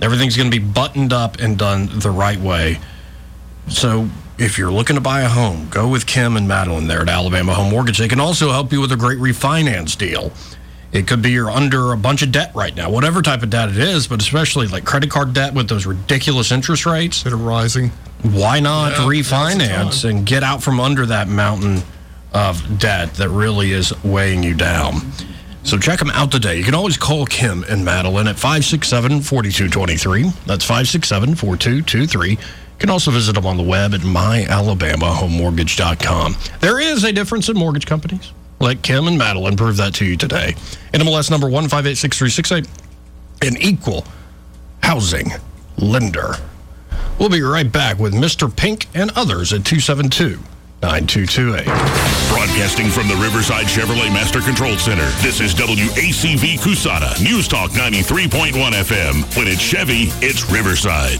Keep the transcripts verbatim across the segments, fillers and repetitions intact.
Everything's going to be buttoned up and done the right way. So if you're looking to buy a home, go with Kim and Madeline there at Alabama Home Mortgage. They can also help you with a great refinance deal. It could be you're under a bunch of debt right now, whatever type of debt it is, but especially like credit card debt with those ridiculous interest rates that are rising. Why not yeah, refinance and get out from under that mountain of debt that really is weighing you down? So check them out today. You can always call Kim and Madeline at five six seven, four two two three. That's five six seven, four two two three. You can also visit them on the web at my alabama home mortgage dot com. There is a difference in mortgage companies. Let Kim and Madeline prove that to you today. N M L S number one five eight six three six eight, an equal housing lender. We'll be right back with Mister Pink and others at two seven two, nine two two eight. Broadcasting from the Riverside Chevrolet Master Control Center, this is W A C V Cusada, News Talk ninety-three point one F M. When it's Chevy, it's Riverside.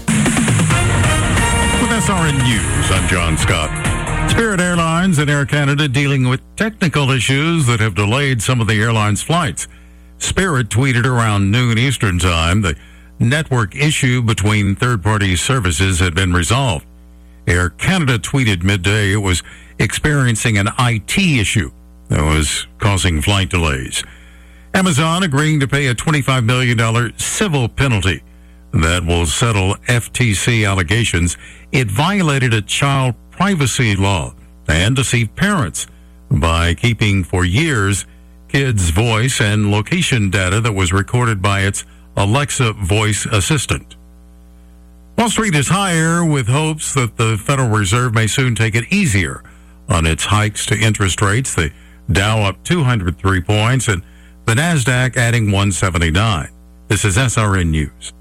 With S R N News, I'm John Scott. Spirit Airlines and Air Canada dealing with technical issues that have delayed some of the airline's flights. Spirit tweeted around noon Eastern Time the network issue between third-party services had been resolved. Air Canada tweeted midday it was experiencing an I T issue that was causing flight delays. Amazon agreeing to pay a twenty-five million dollars civil penalty that will settle F T C allegations it violated a child privacy law and deceived parents by keeping for years kids' voice and location data that was recorded by its Alexa voice assistant. Wall Street is higher with hopes that the Federal Reserve may soon take it easier on its hikes to interest rates. The Dow up two hundred three points and the NASDAQ adding one seventy-nine. This is S R N News.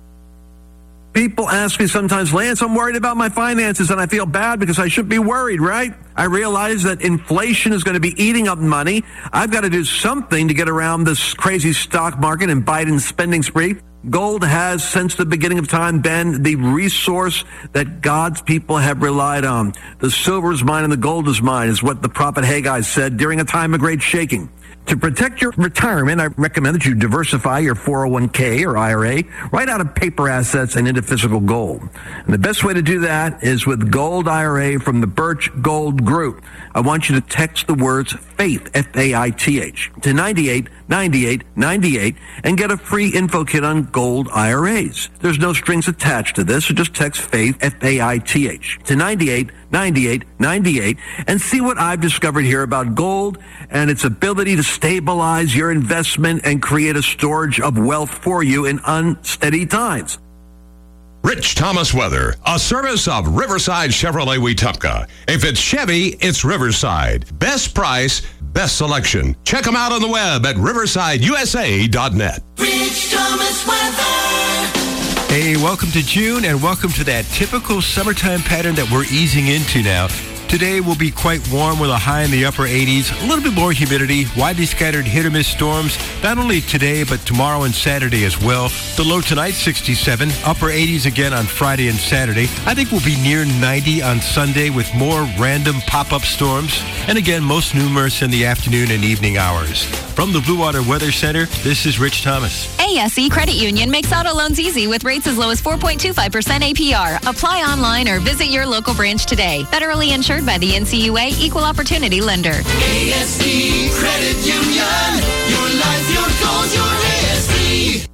People ask me sometimes, Lance, I'm worried about my finances, and I feel bad because I should be worried, right? I realize that inflation is going to be eating up money. I've got to do something to get around this crazy stock market and Biden's spending spree. Gold has, since the beginning of time, been the resource that God's people have relied on. The silver is mine and the gold is mine, is what the prophet Haggai said during a time of great shaking. To protect your retirement, I recommend that you diversify your four oh one k or I R A right out of paper assets and into physical gold. And the best way to do that is with Gold I R A from the Birch Gold Group. I want you to text the words FAITH, F A I T H, to ninety-eight ninety-eight ninety-eight and get a free info kit on gold I R As. There's no strings attached to this, so just text FAITH, F A I T H, to ninety-eight ninety-eight ninety-eight and see what I've discovered here about gold and its ability to stabilize your investment and create a storage of wealth for you in unsteady times. Rich Thomas Weather, a service of Riverside Chevrolet Wetumpka. If it's Chevy, it's Riverside. Best price, best selection. Check them out on the web at riverside u s a dot net. Rich Thomas Weather. Hey, welcome to June and welcome to that typical summertime pattern that we're easing into now. Today will be quite warm with a high in the upper eighties, a little bit more humidity, widely scattered hit or miss storms, not only today but tomorrow and Saturday as well. The low tonight, sixty-seven, upper eighties again on Friday and Saturday. I think we'll be near ninety on Sunday with more random pop-up storms, and again, most numerous in the afternoon and evening hours. From the Blue Water Weather Center, this is Rich Thomas. A S E Credit Union makes auto loans easy with rates as low as four point two five percent A P R. Apply online or visit your local branch today. Federally insured by the N C U A, Equal Opportunity Lender. A S E Credit Union. Your life, your goals, your A S E.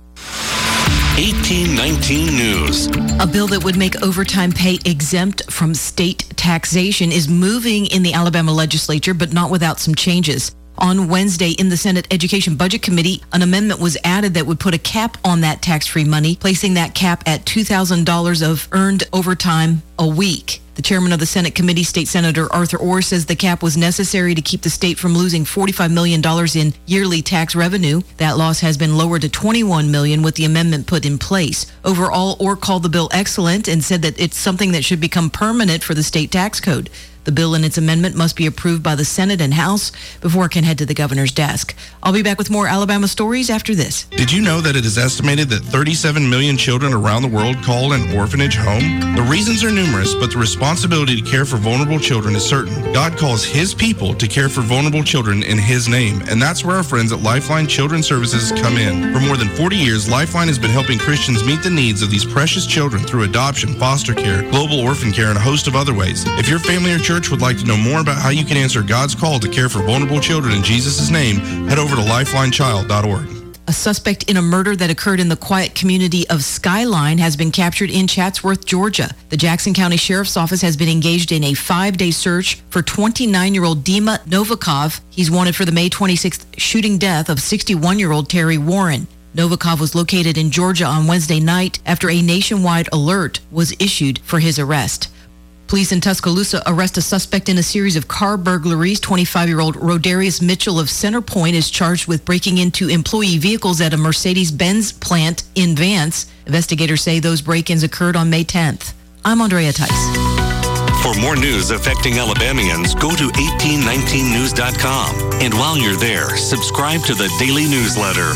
eighteen nineteen News. A bill that would make overtime pay exempt from state taxation is moving in the Alabama legislature, but not without some changes. On Wednesday, in the Senate Education Budget Committee, an amendment was added that would put a cap on that tax-free money, placing that cap at two thousand dollars of earned overtime a week. The chairman of the Senate committee, State Senator Arthur Orr, says the cap was necessary to keep the state from losing forty-five million dollars in yearly tax revenue. That loss has been lowered to twenty-one million dollars with the amendment put in place. Overall, Orr called the bill excellent and said that it's something that should become permanent for the state tax code. The The bill and its amendment must be approved by the Senate and House before it can head to the governor's desk. I'll be back with more Alabama stories after this. Did you know that it is estimated that thirty-seven million children around the world call an orphanage home? The reasons are numerous, but the responsibility to care for vulnerable children is certain. God calls His people to care for vulnerable children in His name, and that's where our friends at Lifeline Children's Services come in. For more than forty years, Lifeline has been helping Christians meet the needs of these precious children through adoption, foster care, global orphan care, and a host of other ways. If your family or church would like to know more about how you can answer God's call to care for vulnerable children in Jesus' name, head over to lifeline child dot org. A suspect in a murder that occurred in the quiet community of Skyline has been captured in Chatsworth, Georgia. The Jackson County Sheriff's Office has been engaged in a five-day search for twenty-nine-year-old Dima Novikov. He's wanted for the May twenty-sixth shooting death of sixty-one-year-old Terry Warren. Novikov was located in Georgia on Wednesday night after a nationwide alert was issued for his arrest. Police in Tuscaloosa arrest a suspect in a series of car burglaries. twenty-five-year-old Rodarius Mitchell of Center Point is charged with breaking into employee vehicles at a Mercedes-Benz plant in Vance. Investigators say those break-ins occurred on May tenth. I'm Andrea Tice. For more news affecting Alabamians, go to eighteen nineteen news dot com. And while you're there, subscribe to the daily newsletter.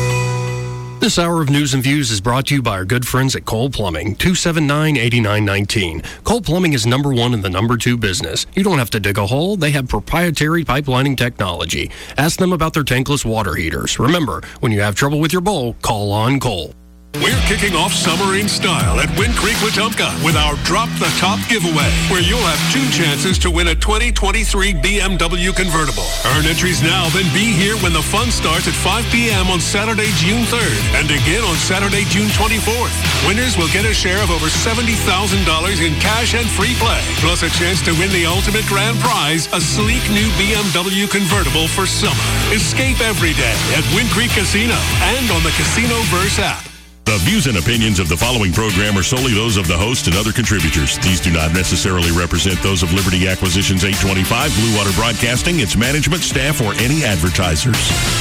This hour of News and Views is brought to you by our good friends at Cole Plumbing, two seven nine, eight nine one nine. Cole Plumbing is number one in the number two business. You don't have to dig a hole. They have proprietary pipelining technology. Ask them about their tankless water heaters. Remember, when you have trouble with your bowl, call on Cole. We're kicking off summer in style at Wind Creek Wetumpka with our Drop the Top giveaway, where you'll have two chances to win a twenty twenty-three B M W convertible. Earn entries now, then be here when the fun starts at five p.m. on Saturday, June third, and again on Saturday, June twenty-fourth. Winners will get a share of over seventy thousand dollars in cash and free play, plus a chance to win the ultimate grand prize, a sleek new B M W convertible for summer. Escape every day at Wind Creek Casino and on the Casinoverse app. The views and opinions of the following program are solely those of the host and other contributors. These do not necessarily represent those of Liberty Acquisitions eight twenty-five, Blue Water Broadcasting, its management, staff, or any advertisers.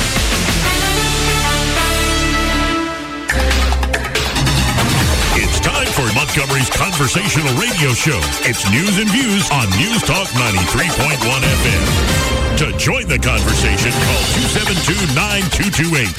It's time for Montgomery's conversational radio show. It's News and Views on News Talk ninety-three point one F M. To join the conversation, call two seven two, nine two two eight.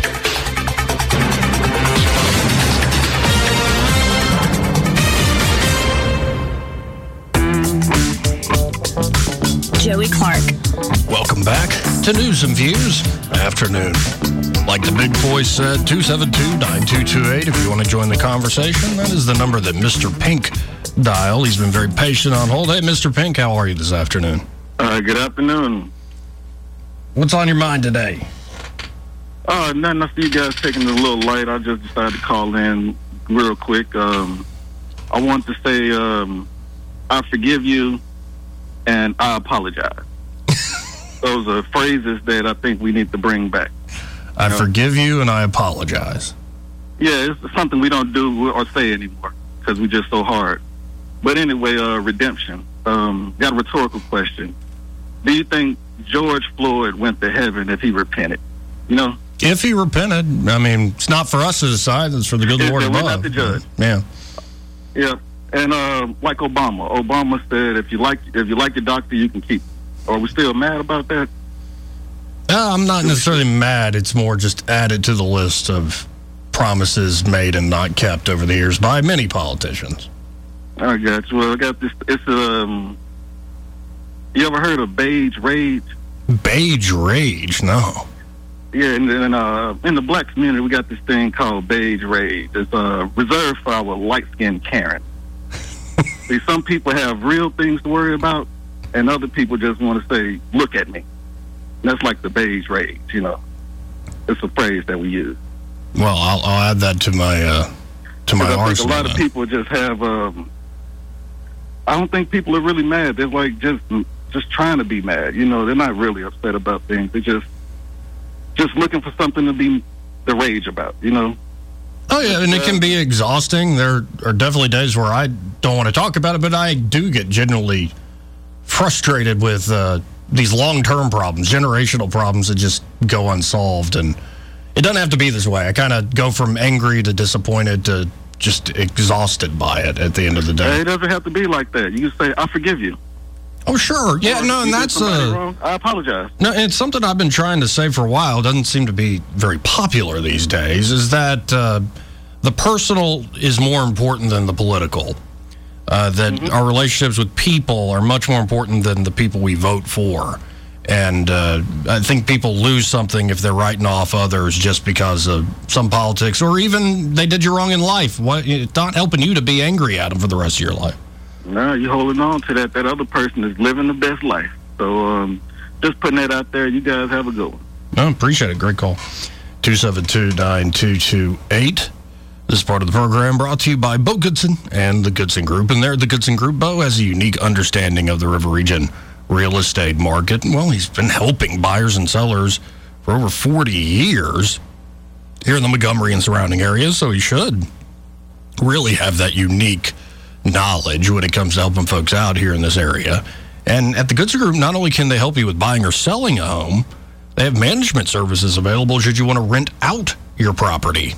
Joey Clark. Welcome back to News and Views Afternoon. Like the big boy said, two seven two, nine two two eight. If you want to join the conversation, that is the number that Mister Pink dialed. He's been very patient on hold. Hey, Mister Pink, how are you this afternoon? Uh, good afternoon. What's on your mind today? Uh, nothing. I see you guys taking it a little light. I just decided to call in real quick. Um, I want to say um, I forgive you and I apologize. Those are phrases that I think we need to bring back. I know? forgive you and I apologize. Yeah, it's something we don't do or say anymore because we're just so hard. But anyway, uh, redemption. Um, got a rhetorical question. Do you think George Floyd went to heaven if he repented? You know? If he repented, I mean, it's not for us to decide. It's for the good yeah, Lord yeah, above. We're not the judge. Yeah. Yeah. And uh, like Obama, Obama said, if you like, if you like your doctor, you can keep. Are we still mad about that? Uh, I'm not necessarily mad. It's more just added to the list of promises made and not kept over the years by many politicians. I got you. Well, I got this. It's um. You ever heard of beige rage? Beige rage? No. Yeah, and then uh, in the black community, we got this thing called beige rage. It's uh, reserved for our light-skinned Karen. See, some people have real things to worry about, and other people just want to say, look at me. And that's like the beige rage, you know. It's a phrase that we use. Well, I'll, I'll add that to my uh, to my I arsenal. think a lot then. of people just have, um, I don't think people are really mad. They're like just just trying to be mad. You know, they're not really upset about things. They're just, just looking for something to be the rage about, you know. Oh, yeah, and it can be exhausting. There are definitely days where I don't want to talk about it, but I do get genuinely frustrated with uh, these long-term problems, generational problems that just go unsolved. And it doesn't have to be this way. I kind of go from angry to disappointed to just exhausted by it at the end of the day. It doesn't have to be like that. You can say, I forgive you. Oh, sure. Yeah, Or no, if and you did that's somebody uh, wrong, I apologize. no, it's something I've been trying to say for a while. It doesn't seem to be very popular these days. Is that uh, the personal is more important than the political? Uh, that mm-hmm. our relationships with people are much more important than the people we vote for. And uh, I think people lose something if they're writing off others just because of some politics, or even they did you wrong in life. What, it's not helping you to be angry at them for the rest of your life. No, you're holding on to that. That other person is living the best life. So um, just putting that out there. You guys have a good one. No, appreciate it. Great call. two seven two, nine two two eight. This is part of the program brought to you by Bo Goodson and the Goodson Group. And there, the Goodson Group, Bo has a unique understanding of the River Region real estate market. Well, he's been helping buyers and sellers for over forty years here in the Montgomery and surrounding areas, so he should really have that unique knowledge when it comes to helping folks out here in this area. And at the Goodson Group, not only can they help you with buying or selling a home, they have management services available should you want to rent out your property.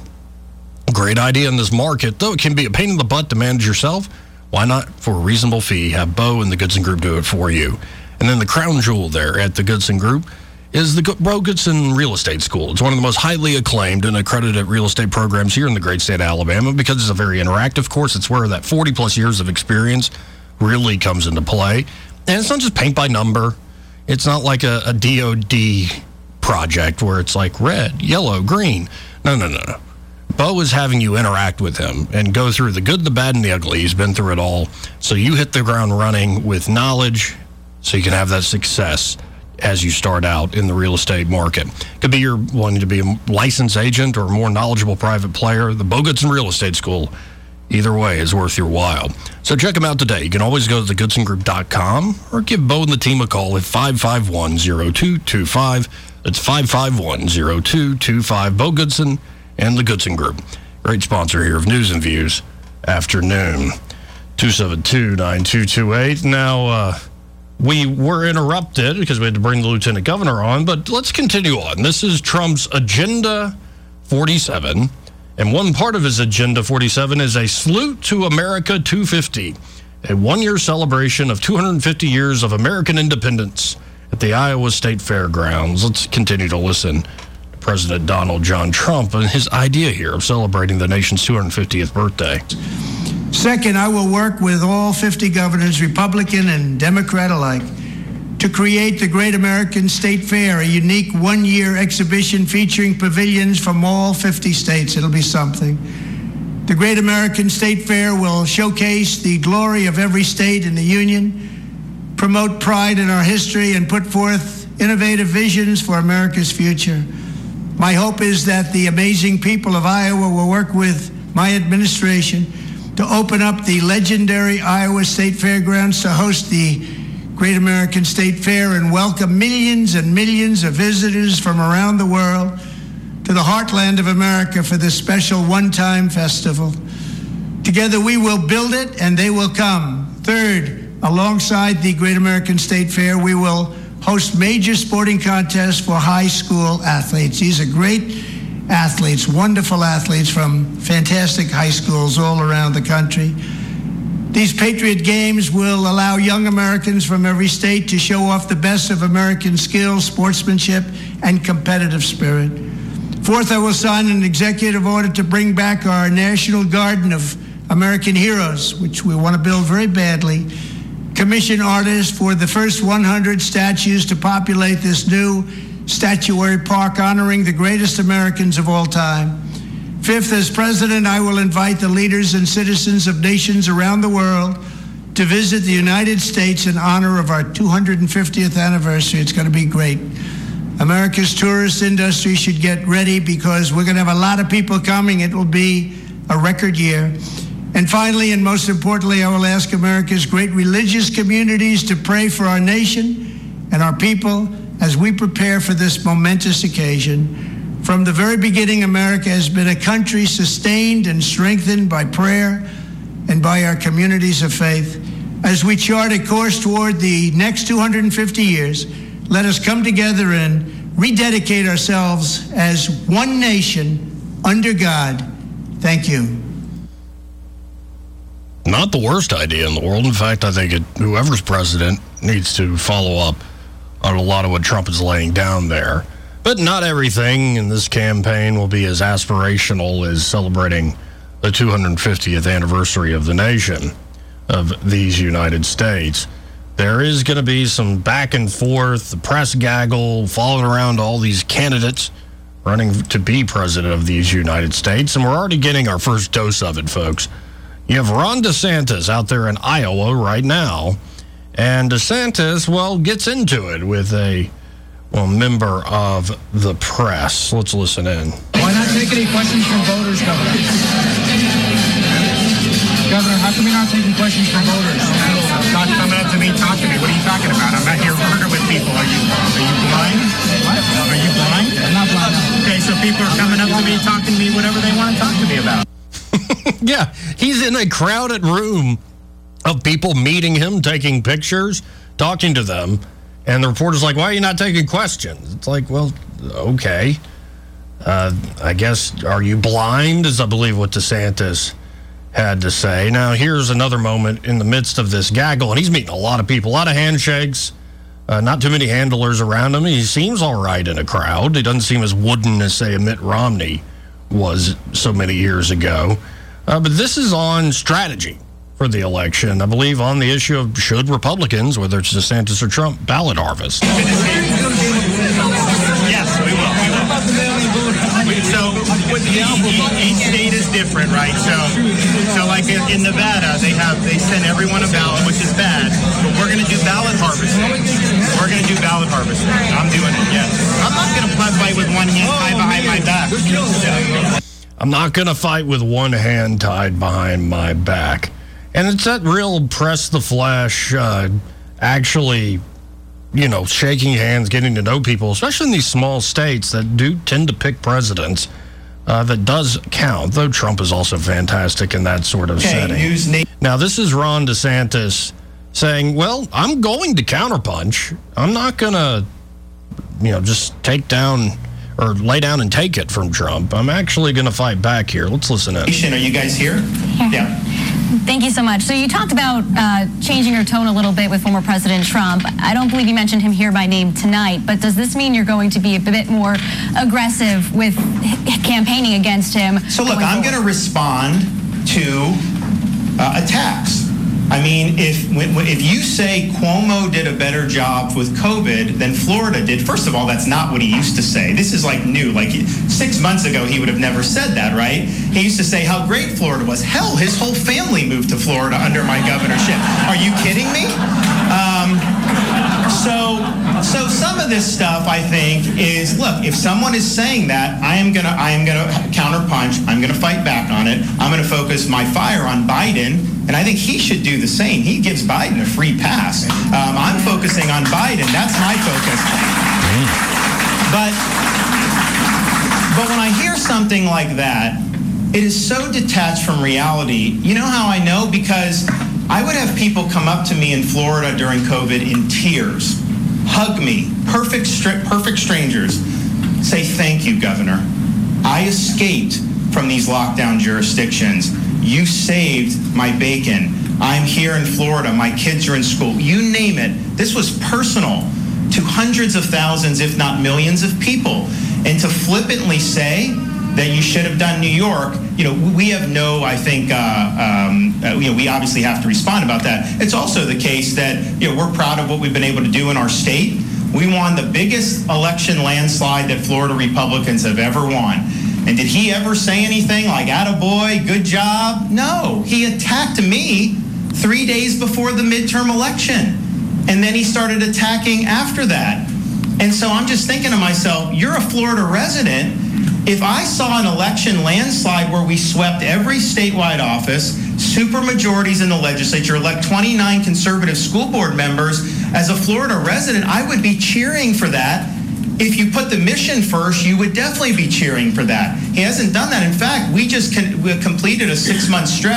Great idea in this market, though it can be a pain in the butt to manage yourself. Why not, for a reasonable fee, have Bo and the Goodson Group do it for you? And then the crown jewel there at the Goodson Group is the Bo Goodson Real Estate School. It's one of the most highly acclaimed and accredited real estate programs here in the great state of Alabama because it's a very interactive course. It's where that forty-plus years of experience really comes into play. And it's not just paint by number. It's not like a, a D O D project where it's like red, yellow, green. No, no, no, no. Bo is having you interact with him and go through the good, the bad, and the ugly. He's been through it all. So you hit the ground running with knowledge so you can have that success as you start out in the real estate market. Could be you're wanting to be a licensed agent or a more knowledgeable private player. The Bo Goodson Real Estate School, either way, is worth your while. So check them out today. You can always go to the goodson group dot com or give Bo and the team a call at five five one, zero two two five. That's five five one, zero two two five. Bo Goodson and the Goodson Group. Great sponsor here of News and Views Afternoon. two seven two, nine two two eight. Now, uh, we were interrupted because we had to bring the Lieutenant Governor on, but let's continue on. This is Trump's Agenda forty-seven, and one part of his Agenda forty-seven is a Salute to America two fifty, a one-year celebration of two hundred fifty years of American independence at the Iowa State Fairgrounds. Let's continue to listen President Donald John Trump and his idea here of celebrating the nation's two hundred fiftieth birthday. Second, I will work with all fifty governors, Republican and Democrat alike, to create the Great American State Fair, a unique one-year exhibition featuring pavilions from all fifty states. It'll be something. The Great American State Fair will showcase the glory of every state in the Union, promote pride in our history, and put forth innovative visions for America's future. My hope is that the amazing people of Iowa will work with my administration to open up the legendary Iowa State Fairgrounds to host the Great American State Fair and welcome millions and millions of visitors from around the world to the heartland of America for this special one-time festival. Together we will build it and they will come. Third, alongside the Great American State Fair, we will host major sporting contests for high school athletes. These are great athletes, wonderful athletes from fantastic high schools all around the country. These Patriot Games will allow young Americans from every state to show off the best of American skills, sportsmanship, and competitive spirit. Fourth, I will sign an executive order to bring back our National Garden of American Heroes, which we want to build very badly. Commission artists for the first one hundred statues to populate this new statuary park honoring the greatest Americans of all time. Fifth, as president, I will invite the leaders and citizens of nations around the world to visit the United States in honor of our two hundred fiftieth anniversary. It's going to be great. America's tourist industry should get ready because we're going to have a lot of people coming. It will be a record year. And finally, and most importantly, I will ask America's great religious communities to pray for our nation and our people as we prepare for this momentous occasion. From the very beginning, America has been a country sustained and strengthened by prayer and by our communities of faith. As we chart a course toward the next two hundred fifty years, let us come together and rededicate ourselves as one nation under God. Thank you. not the worst idea in the world. In fact, I think it, whoever's president needs to follow up on a lot of what Trump is laying down there. But not everything in this campaign will be as aspirational as celebrating the two hundred fiftieth anniversary of the nation of these United States. There is going to be some back and forth, the press gaggle, following around all these candidates running to be president of these United States, and we're already getting our first dose of it, folks. You have Ron DeSantis out there in Iowa right now, and DeSantis, well, gets into it with a, well, member of the press. Let's listen in. Why not take any questions from voters, Governor? Governor, how come you're not taking questions from voters? Not coming up to me, talk to me. What are you talking about? I'm not here working with people. Are you are you blind? What? Are you blind? I'm not blind. Okay, so people are coming up to me, talking to me, whatever they want to talk to me about. Yeah, he's in a crowded room of people meeting him, taking pictures, talking to them, and the reporter's like, why are you not taking questions? It's like, well, okay. Uh, I guess, are you blind, is I believe what DeSantis had to say. Now, here's another moment in the midst of this gaggle, and he's meeting a lot of people, a lot of handshakes, uh, not too many handlers around him. He seems all right in a crowd. He doesn't seem as wooden as, say, a Mitt Romney was so many years ago. Uh, but this is on strategy for the election, I believe, on the issue of should Republicans, whether it's DeSantis or Trump, ballot harvest. Yes, we will. We will. So each state is different, right? So, so like in Nevada, they have they send everyone a ballot, which is bad. But we're going to do ballot harvesting. We're going to do ballot harvesting. I'm doing it. Yes. I'm not going to fight with one hand tied behind my back. Yeah. I'm not going to fight with one hand tied behind my back. And it's that real press the flesh, uh, actually, you know, shaking hands, getting to know people, especially in these small states that do tend to pick presidents. Uh, that does count, though Trump is also fantastic in that sort of okay, setting. Who's na- now, this is Ron DeSantis saying, well, I'm going to counterpunch. I'm not going to, you know, just take down or lay down and take it from Trump. I'm actually going to fight back here. Let's listen in. Are you guys here? Yeah. yeah. Thank you so much. So you talked about uh, changing your tone a little bit with former President Trump. I don't believe you mentioned him here by name tonight, but does this mean you're going to be a bit more aggressive with campaigning against him? So look, I'm going to respond to uh, attacks. I mean, if if you say Cuomo did a better job with COVID than Florida did, first of all, that's not what he used to say. This is like new. Like six months ago, he would have never said that, right? He used to say how great Florida was. Hell, his whole family moved to Florida under my governorship. Are you kidding me? Um, so, so some of this stuff, I think, is look. If someone is saying that, I am gonna, I am gonna counterpunch. I'm gonna fight back on it. I'm gonna focus my fire on Biden. And I think he should do the same. He gives Biden a free pass. Um, I'm focusing on Biden. That's my focus. But, but when I hear something like that, it is so detached from reality. You know how I know? Because I would have people come up to me in Florida during COVID in tears, hug me, perfect, stri- perfect strangers, say, thank you, Governor. I escaped from these lockdown jurisdictions. You saved my bacon. I'm here in Florida. My kids are in school. You name it. This was personal to hundreds of thousands, if not millions of people. And to flippantly say that you should have done New York, you know, we have no, I think, uh, um, uh, you know, we obviously have to respond about that. It's also the case that, you know, we're proud of what we've been able to do in our state. We won the biggest election landslide that Florida Republicans have ever won. And did he ever say anything like, attaboy, good job? No, he attacked me three days before the midterm election. And then he started attacking after that. And so I'm just thinking to myself, you're a Florida resident. If I saw an election landslide where we swept every statewide office, super majorities in the legislature, elect twenty-nine conservative school board members, as a Florida resident, I would be cheering for that. If you put the mission first, you would definitely be cheering for that. He hasn't done that. In fact, we just con- we completed a six-month stretch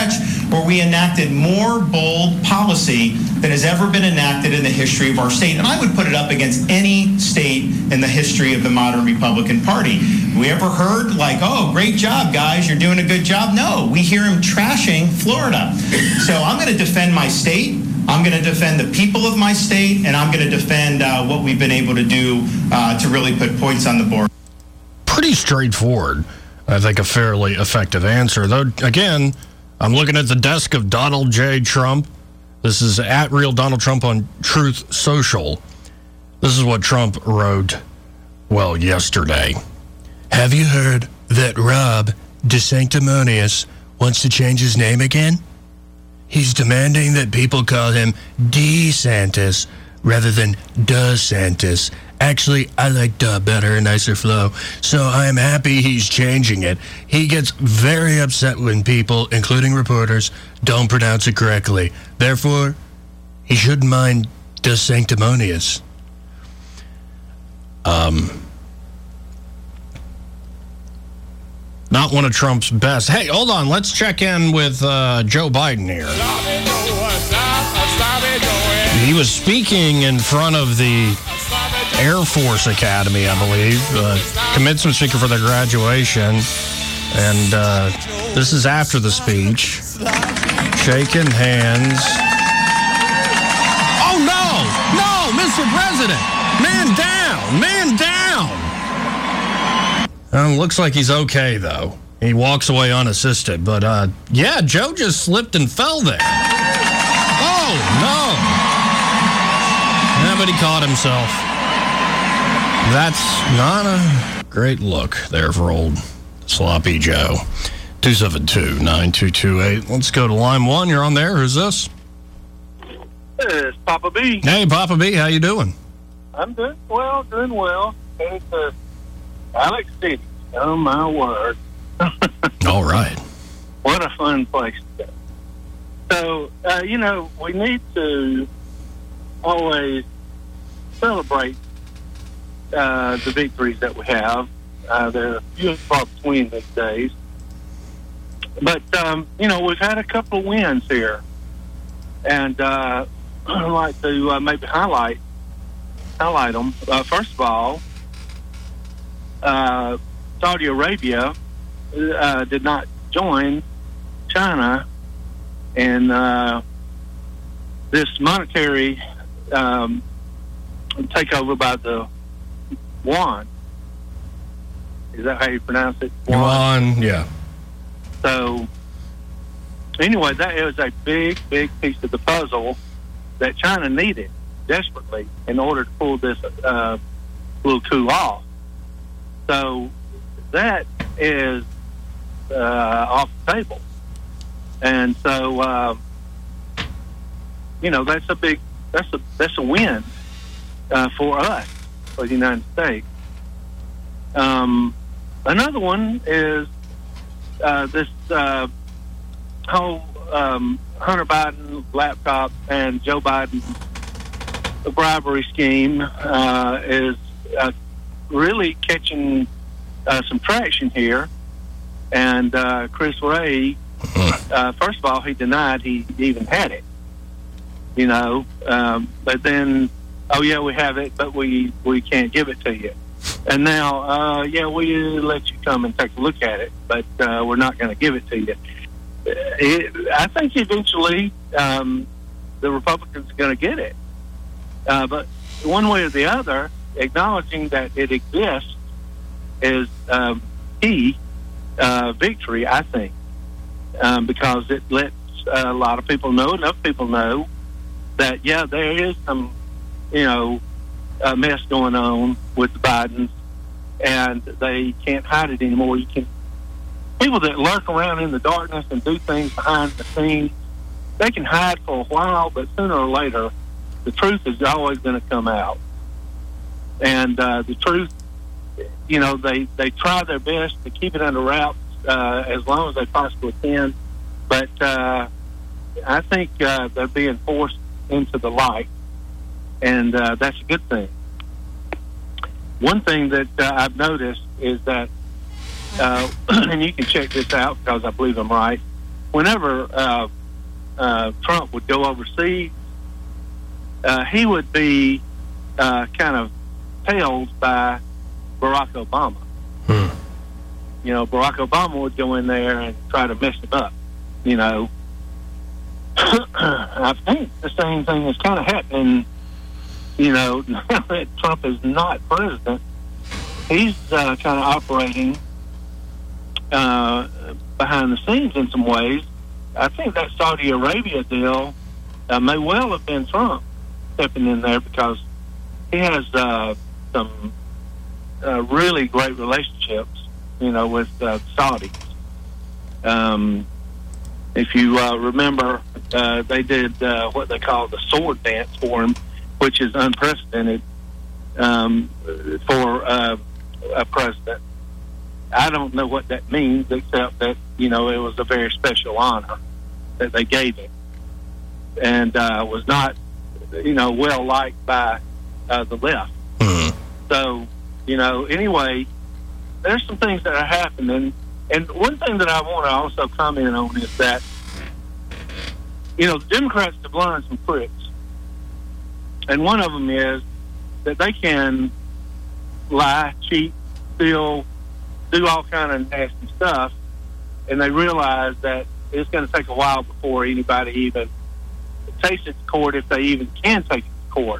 where we enacted more bold policy than has ever been enacted in the history of our state. And I would put it up against any state in the history of the modern Republican Party. We ever heard like, oh, great job, guys, you're doing a good job? No, we hear him trashing Florida. So I'm going to defend my state. I'm going to defend the people of my state, and I'm going to defend uh, what we've been able to do uh, to really put points on the board. Pretty straightforward. I think a fairly effective answer. Though, again, I'm looking at the desk of Donald J. Trump. This is at Real Donald Trump on Truth Social. This is what Trump wrote, well, yesterday. Have you heard that Rob DeSanctimonious wants to change his name again? He's demanding that people call him DeSantis rather than DeSantis. Actually, I like duh better, nicer flow. So I am happy he's changing it. He gets very upset when people, including reporters, don't pronounce it correctly. Therefore, he shouldn't mind DeSanctimonious. Um, not one of Trump's best. Hey, hold on. Let's check in with uh, Joe Biden here. He was speaking in front of the Air Force Academy, I believe, uh, commencement speaker for their graduation. And uh, this is after the speech. Shaking hands. Oh, no! No, Mister President! Man down! Man down! Uh, looks like he's okay, though. He walks away unassisted. But, uh, yeah, Joe just slipped and fell there. Oh, no! Yeah, but he caught himself. That's not a great look there for old Sloppy Joe. two seven two, nine two two eight. Let's go to line one. You're on there. Who's this? It's Papa B. Hey, Papa B. How you doing? I'm doing well, doing well. It's uh, Alex City. Oh, my word. All right. What a fun place to go. So, uh, you know, we need to always celebrate uh, the victories that we have. Uh, they're few and far between these days. But, um, you know, we've had a couple of wins here. And uh, I'd like to uh, maybe highlight highlight them. Uh, first of all, uh, Saudi Arabia uh, did not join China in uh, this monetary um, takeover by the yuan. Is that how you pronounce it? Yuan, yeah. So, anyway, that it was a big, big piece of the puzzle that China needed desperately in order to pull this uh, little coup off. So, that is uh, off the table. And so, uh, you know, that's a big, that's a, that's a win uh, for us, for the United States. Um, another one is uh, this uh, whole um, Hunter Biden laptop and Joe Biden bribery scheme uh, is uh, really catching uh, some traction here. And uh, Chris Wray, uh, first of all, he denied he even had it, you know, um, but then, oh, yeah, we have it, but we, we can't give it to you. And now, uh, yeah, we let you come and take a look at it, but uh, we're not going to give it to you. It, I think eventually um, the Republicans are going to get it. Uh, but one way or the other, acknowledging that it exists is um, key uh, victory, I think, um, because it lets a lot of people know, enough people know, that, yeah, there is some, you know, uh, mess going on with the Bidens, and they can't hide it anymore. You can people that lurk around in the darkness and do things behind the scenes, they can hide for a while, but sooner or later, the truth is always going to come out. And uh, the truth, you know, they, they try their best to keep it under wraps uh, as long as they possibly can. But uh, I think uh, they're being forced into the light, and uh, that's a good thing. One thing that uh, I've noticed is that, uh, and you can check this out because I believe I'm right, whenever uh, uh, Trump would go overseas, uh, he would be uh, kind of tailed by Barack Obama. Hmm. You know, Barack Obama would go in there and try to mess him up. You know, I think the same thing is kind of happening. You know, now that Trump is not president, he's uh, kind of operating uh, behind the scenes in some ways. I think that Saudi Arabia deal uh, may well have been Trump stepping in there, because he has uh, some uh, really great relationships, you know, with uh, Saudis. Um, if you uh, remember, uh, they did uh, what they call the sword dance for him, which is unprecedented um, for uh, a president. I don't know what that means, except that, you know, it was a very special honor that they gave him, and uh, was not, you know, well liked by uh, the left. Mm-hmm. So, you know, anyway, there's some things that are happening. And one thing that I want to also comment on is that, you know, the Democrats have learned some tricks. And one of them is that they can lie, cheat, steal, do all kind of nasty stuff, and they realize that it's going to take a while before anybody even takes it to court, if they even can take it to court.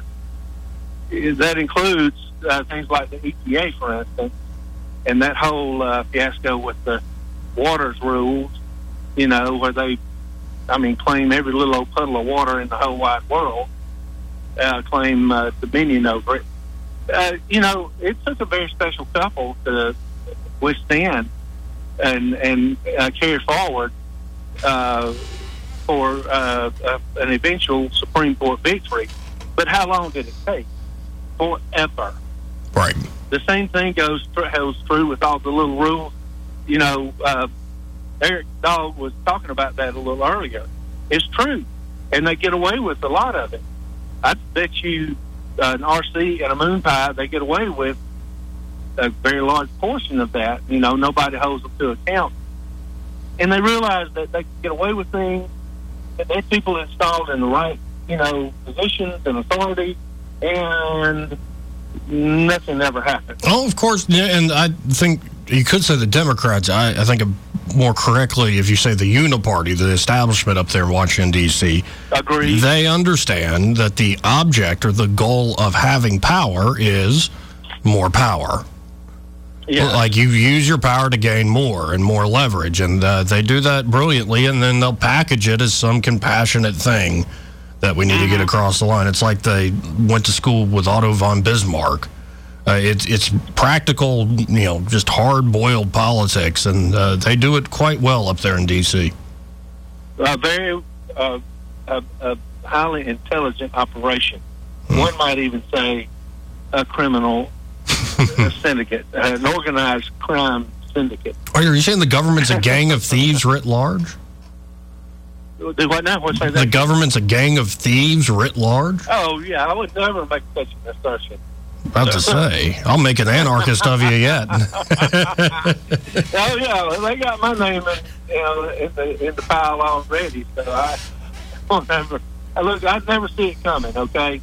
That includes uh, things like the E P A, for instance, and that whole uh, fiasco with the waters rules, you know, where they, I mean, claim every little old puddle of water in the whole wide world, uh, claim uh, dominion over it. Uh, you know, it took a very special couple to withstand and, and uh, carry forward uh, for uh, uh, an eventual Supreme Court victory. But how long did it take? Forever. Right. The same thing goes goes through with all the little rules. You know, uh, Eric Dog was talking about that a little earlier. It's true, and they get away with a lot of it. I bet you uh, an R C and a moon pie, they get away with a very large portion of that. You know, nobody holds them to account, and they realize that they can get away with things. That there's people installed in the right, you know, positions and authority, and nothing ever happened. Oh, of course, yeah, and I think you could say the Democrats. I, I think more correctly, if you say the Uniparty, the establishment up there in Washington, D C, Agreed. They understand that the object or the goal of having power is more power. Yeah. Like, you use your power to gain more and more leverage, and uh, they do that brilliantly, and then they'll package it as some compassionate thing that we need mm-hmm. to get across the line. It's like they went to school with Otto von Bismarck. Uh, it's it's practical, you know, just hard-boiled politics, and uh, they do it quite well up there in D C. A very uh, a, a highly intelligent operation. Hmm. One might even say a criminal a syndicate, an organized crime syndicate. Are you saying the government's a gang of thieves writ large? Do what now? What's that? The government's a gang of thieves writ large? Oh, yeah, I would never make such an assertion. About to say, I'll make an anarchist of you yet. Oh, yeah, they got my name in, you know, in, the, in the pile already, so I won't never, I look, I'd never see it coming, okay?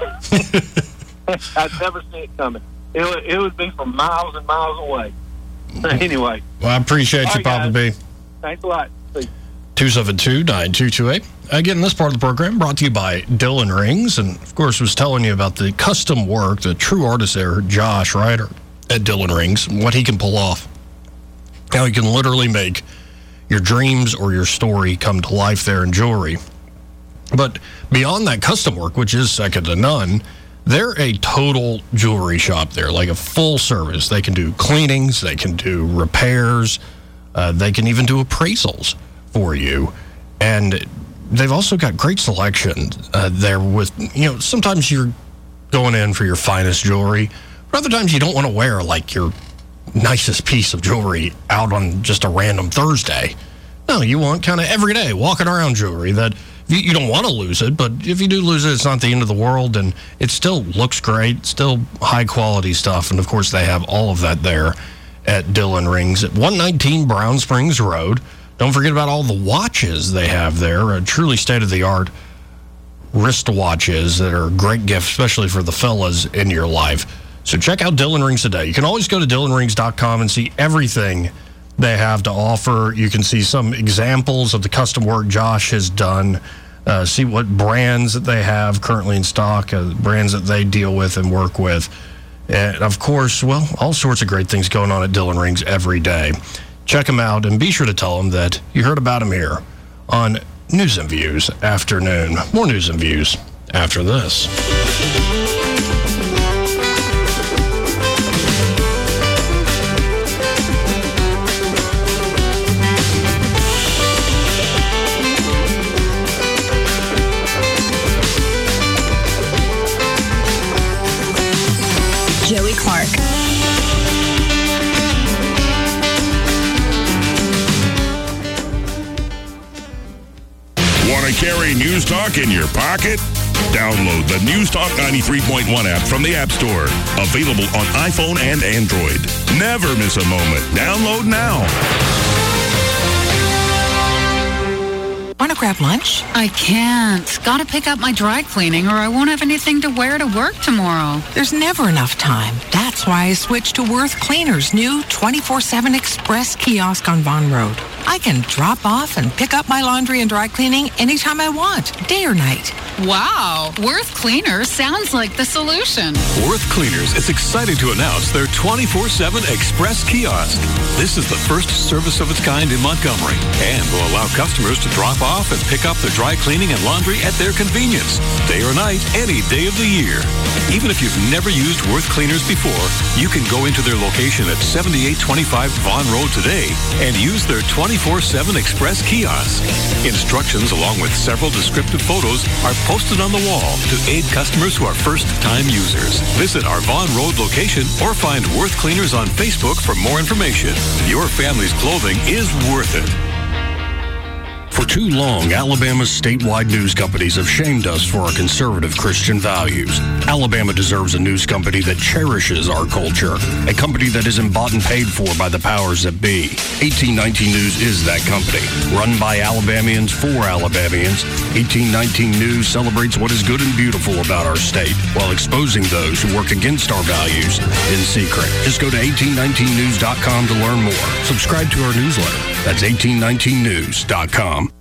I'd never see it coming. It would, it would be from miles and miles away. Anyway. Well, I appreciate All you, right, Papa guys. B. Thanks a lot. See you. two seven two, nine two two eight. Again, this part of the program brought to you by Dylan Rings, and of course was telling you about the custom work, the true artist there, Josh Ryder at Dylan Rings, what he can pull off. How he can literally make your dreams or your story come to life there in jewelry. But beyond that custom work, which is second to none, they're a total jewelry shop there, like a full service. They can do cleanings, they can do repairs, uh, they can even do appraisals for you. And they've also got great selection uh, there with, you know, sometimes you're going in for your finest jewelry, but other times you don't want to wear, like, your nicest piece of jewelry out on just a random Thursday. No, you want kind of everyday, walking around jewelry that you, you don't want to lose it, but if you do lose it, it's not the end of the world, and it still looks great, still high-quality stuff, and, of course, they have all of that there at Dylan Rings at one nineteen Brown Springs Road. Don't forget about all the watches they have there. Uh, truly state-of-the-art wrist watches that are a great gift, especially for the fellas in your life. So check out Dillon Rings today. You can always go to Dillon Rings dot com and see everything they have to offer. You can see some examples of the custom work Josh has done. Uh, see what brands that they have currently in stock, uh, brands that they deal with and work with. And, of course, well, all sorts of great things going on at Dillon Rings every day. Check them out, and be sure to tell them that you heard about them here on News and Views Afternoon. More News and Views after this. Joey Clark. Want to carry News Talk in your pocket? Download the News Talk ninety-three point one app from the App Store. Available on iPhone and Android. Never miss a moment. Download now. Want to grab lunch? I can't. Gotta pick up my dry cleaning or I won't have anything to wear to work tomorrow. There's never enough time. That's why I switched to Worth Cleaner's new twenty-four seven Express kiosk on Vaughn Road. I can drop off and pick up my laundry and dry cleaning anytime I want, day or night. Wow. Worth Cleaners sounds like the solution. Worth Cleaners is excited to announce their twenty-four seven Express kiosk. This is the first service of its kind in Montgomery and will allow customers to drop off and pick up their dry cleaning and laundry at their convenience, day or night, any day of the year. Even if you've never used Worth Cleaners before, you can go into their location at seventy-eight twenty-five Vaughn Road today and use their twenty-four seven Express kiosk. Instructions along with several descriptive photos are posted on the wall to aid customers who are first-time users. Visit our Vaughn Road location or find Worth Cleaners on Facebook for more information. Your family's clothing is worth it. For too long, Alabama's statewide news companies have shamed us for our conservative Christian values. Alabama deserves a news company that cherishes our culture, a company that isn't bought and paid for by the powers that be. eighteen nineteen News is that company. Run by Alabamians for Alabamians, eighteen nineteen News celebrates what is good and beautiful about our state while exposing those who work against our values in secret. Just go to eighteen nineteen news dot com to learn more. Subscribe to our newsletter. That's eighteen nineteen news dot com.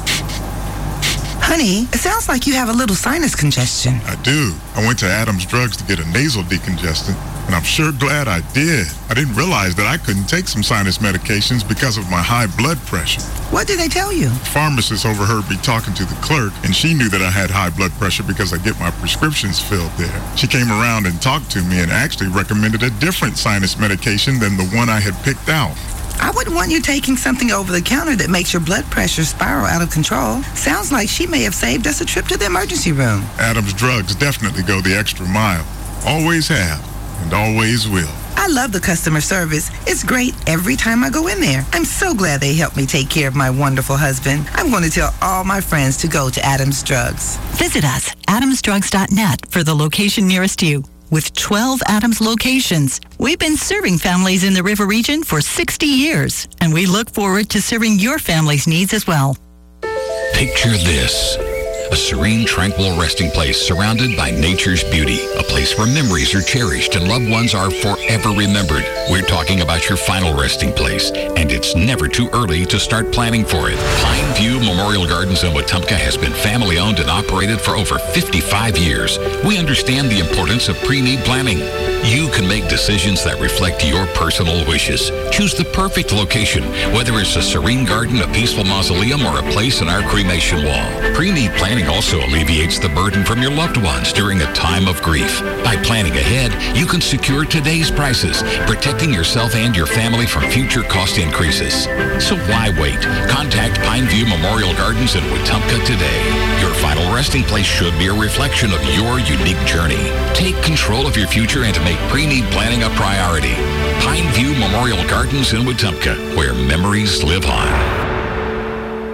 Honey, it sounds like you have a little sinus congestion. I do. I went to Adams Drugs to get a nasal decongestant, and I'm sure glad I did. I didn't realize that I couldn't take some sinus medications because of my high blood pressure. What did they tell you? The pharmacist overheard me talking to the clerk, and she knew that I had high blood pressure because I get my prescriptions filled there. She came around and talked to me and actually recommended a different sinus medication than the one I had picked out. I wouldn't want you taking something over the counter that makes your blood pressure spiral out of control. Sounds like she may have saved us a trip to the emergency room. Adams Drugs definitely go the extra mile. Always have, and always will. I love the customer service. It's great every time I go in there. I'm so glad they helped me take care of my wonderful husband. I'm going to tell all my friends to go to Adams Drugs. Visit us, adams drugs dot net, for the location nearest you. With twelve Adams locations, we've been serving families in the River Region for sixty years, and we look forward to serving your family's needs as well. Picture this. A serene, tranquil resting place surrounded by nature's beauty. A place where memories are cherished and loved ones are forever remembered. We're talking about your final resting place, and it's never too early to start planning for it. Pine View Memorial Gardens in Wetumpka has been family-owned and operated for over fifty-five years. We understand the importance of pre-need planning. You can make decisions that reflect your personal wishes. Choose the perfect location, whether it's a serene garden, a peaceful mausoleum, or a place in our cremation wall. Pre-need planning also alleviates the burden from your loved ones during a time of grief. By planning ahead, you can secure today's prices, protecting yourself and your family from future cost increases. So why wait? Contact Pineview Memorial Gardens in Wetumpka today. Your final resting place should be a reflection of your unique journey. Take control of your future and to make pre-need planning a priority. Pineview Memorial Gardens in Wetumpka, where memories live on.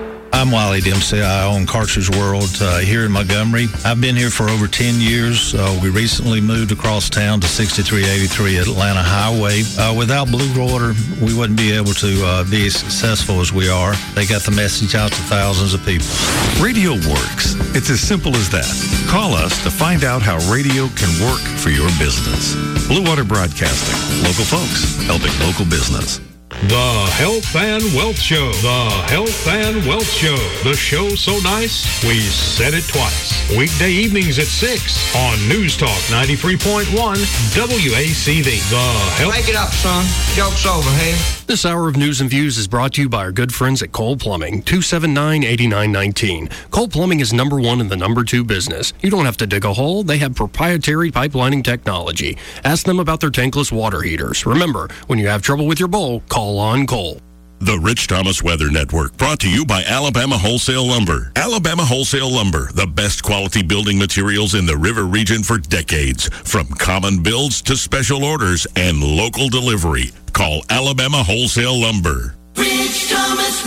I'm Wiley Dempsey. I own Cartridge World uh, here in Montgomery. I've been here for over ten years. Uh, we recently moved across town to sixty-three eighty-three Atlanta Highway. Uh, without Blue Water, we wouldn't be able to uh, be as successful as we are. They got the message out to thousands of people. Radio works. It's as simple as that. Call us to find out how radio can work for your business. Blue Water Broadcasting. Local folks helping local business. The Health and Wealth Show. The Health and Wealth Show. The show so nice, we said it twice. Weekday evenings at six on News Talk ninety-three point one W A C V. The Health... Make it up, son. Joke's over, hey? This hour of News and Views is brought to you by our good friends at Cole Plumbing, two seven nine, eight nine one nine. Cole Plumbing is number one in the number two business. You don't have to dig a hole. They have proprietary pipelining technology. Ask them about their tankless water heaters. Remember, when you have trouble with your bowl, call on Cole. The Rich Thomas Weather Network, brought to you by Alabama Wholesale Lumber. Alabama Wholesale Lumber, the best quality building materials in the River region for decades. From common builds to special orders and local delivery. Call Alabama Wholesale Lumber. Rich Thomas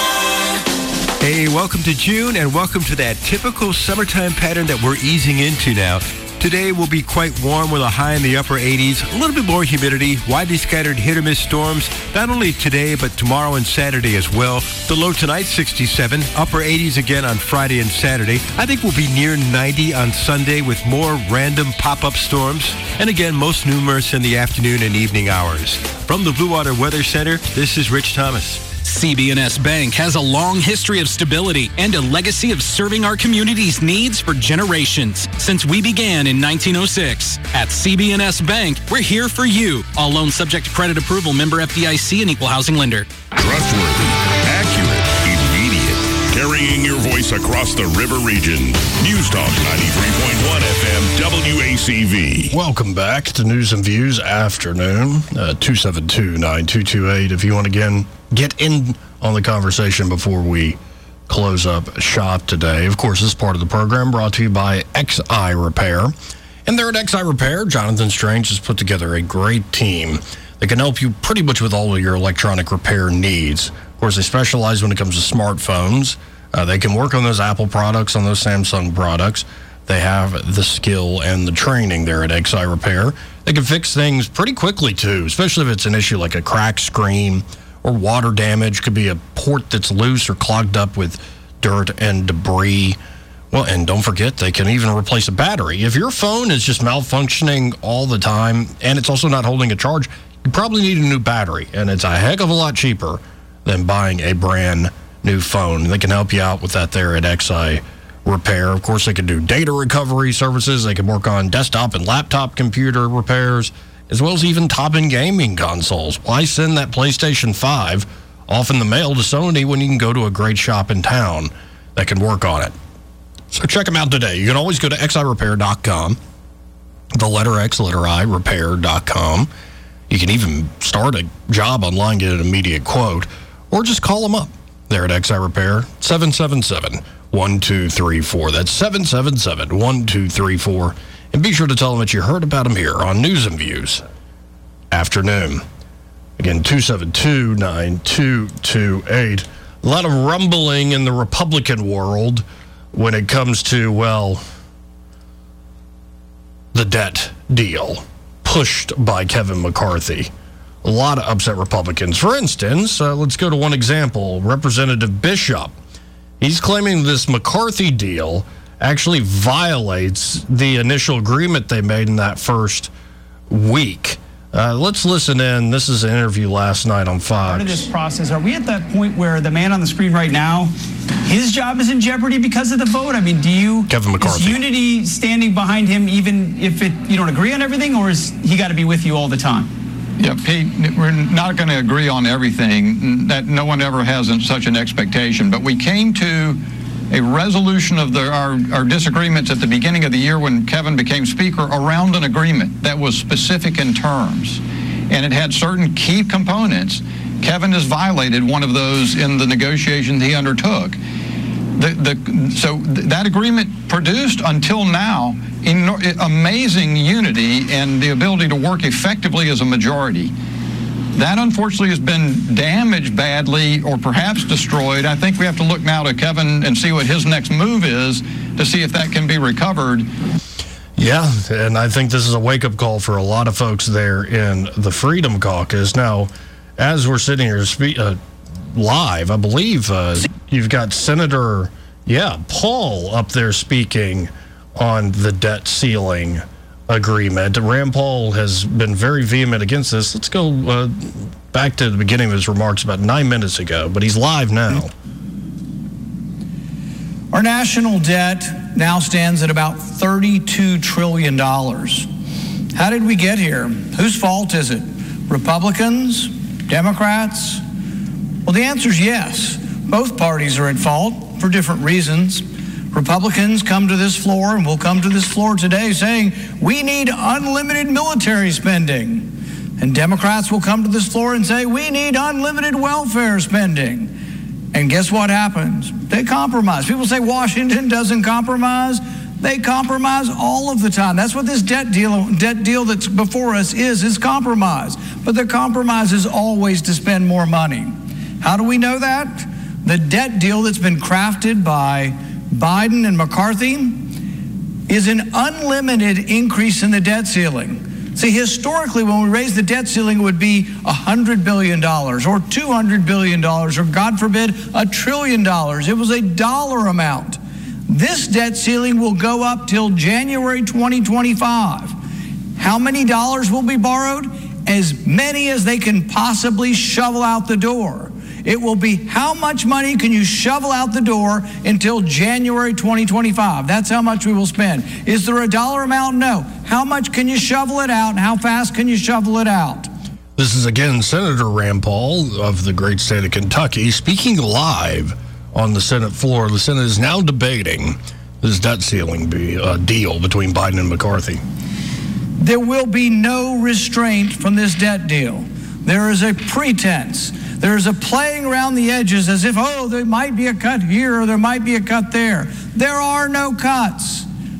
Weather. Hey, welcome to June and welcome to that typical summertime pattern that we're easing into now. Today will be quite warm with a high in the upper eighties, a little bit more humidity, widely scattered hit or miss storms, not only today but tomorrow and Saturday as well. The low tonight, sixty-seven, upper eighties again on Friday and Saturday. I think we'll be near ninety on Sunday with more random pop-up storms, and again, most numerous in the afternoon and evening hours. From the Blue Water Weather Center, this is Rich Thomas. C B N S Bank has a long history of stability and a legacy of serving our community's needs for generations since we began in nineteen oh six. At C B N S Bank, we're here for you. All loans subject to credit approval, member F D I C and equal housing lender. Trustworthy, accurate, immediate, carrying your voice across the River region. News Talk ninety-three point one F M W A C V. Welcome back to News and Views Afternoon, uh, two seven two, nine two two eight. If you want to again get in on the conversation before we close up shop today. Of course, this part of the program brought to you by X I Repair. And there at X I Repair, Jonathan Strange has put together a great team that can help you pretty much with all of your electronic repair needs. Of course, they specialize when it comes to smartphones. Uh, they can work on those Apple products, on those Samsung products. They have the skill and the training there at X I Repair. They can fix things pretty quickly, too, especially if it's an issue like a cracked screen or water damage. Could be a port that's loose or clogged up with dirt and debris. Well, and don't forget, they can even replace a battery. If your phone is just malfunctioning all the time and it's also not holding a charge, you probably need a new battery, and it's a heck of a lot cheaper than buying a brand new phone. They can help you out with that there at X I Repair. Of course, they can do data recovery services. They can work on desktop and laptop computer repairs, as well as even top-end gaming consoles. Why send that PlayStation five off in the mail to Sony when you can go to a great shop in town that can work on it? So check them out today. You can always go to X I repair dot com, the letter X, letter I, repair dot com. You can even start a job online, get an immediate quote, or just call them up there at X I Repair, seven seven seven, one two three four. That's seven seven seven, one two three four. And be sure to tell them that you heard about them here on News and Views Afternoon. Again, two seven two, nine two two eight. A lot of rumbling in the Republican world when it comes to, well, the debt deal pushed by Kevin McCarthy. A lot of upset Republicans. For instance, uh, let's go to one example. Representative Bishop. He's claiming this McCarthy deal actually violates the initial agreement they made in that first week. Uh, let's listen in. This is an interview last night on Fox. Part of this process, are we at that point where the man on the screen right now, his job is in jeopardy because of the vote? I mean, do you... Kevin McCarthy. Is Unity standing behind him even if it, you don't agree on everything, or is he got to be with you all the time? Yeah, Pete, we're not going to agree on everything. That no one ever has such an expectation. But we came to a resolution of the, our, our disagreements at the beginning of the year when Kevin became Speaker around an agreement that was specific in terms. And it had certain key components. Kevin has violated one of those in the negotiations he undertook. The, the, so th- that agreement produced until now in, amazing unity and the ability to work effectively as a majority. That unfortunately has been damaged badly or perhaps destroyed. I think we have to look now to Kevin and see what his next move is to see if that can be recovered. Yeah, and I think this is a wake-up call for a lot of folks there in the Freedom Caucus. Now, as we're sitting here spe- uh, live, I believe uh, you've got Senator, yeah, Paul up there speaking on the debt ceiling agreement. Rand Paul has been very vehement against this. Let's go uh, back to the beginning of his remarks about nine minutes ago, but he's live now. Our national debt now stands at about thirty-two trillion dollars. How did we get here? Whose fault is it? Republicans? Democrats? Well, the answer is yes. Both parties are at fault for different reasons. Republicans come to this floor, and will come to this floor today saying, we need unlimited military spending. And Democrats will come to this floor and say, we need unlimited welfare spending. And guess what happens? They compromise. People say Washington doesn't compromise. They compromise all of the time. That's what this debt deal, debt deal that's before us is, is compromise. But the compromise is always to spend more money. How do we know that? The debt deal that's been crafted by Biden and McCarthy is an unlimited increase in the debt ceiling. See, historically, when we raised the debt ceiling, it would be one hundred billion dollars or two hundred billion dollars or, God forbid, a trillion dollars. It was a dollar amount. This debt ceiling will go up till January twenty twenty-five. How many dollars will be borrowed? As many as they can possibly shovel out the door. It will be how much money can you shovel out the door until January twenty twenty-five. That's how much we will spend. Is there a dollar amount? No. How much can you shovel it out, and how fast can you shovel it out? This is, again, Senator Rand Paul of the great state of Kentucky speaking live on the Senate floor. The Senate is now debating this debt ceiling be, uh, deal between Biden and McCarthy. There will be no restraint from this debt deal. There is a pretense. There's a playing around the edges as if, oh, there might be a cut here or there might be a cut there. There are no cuts.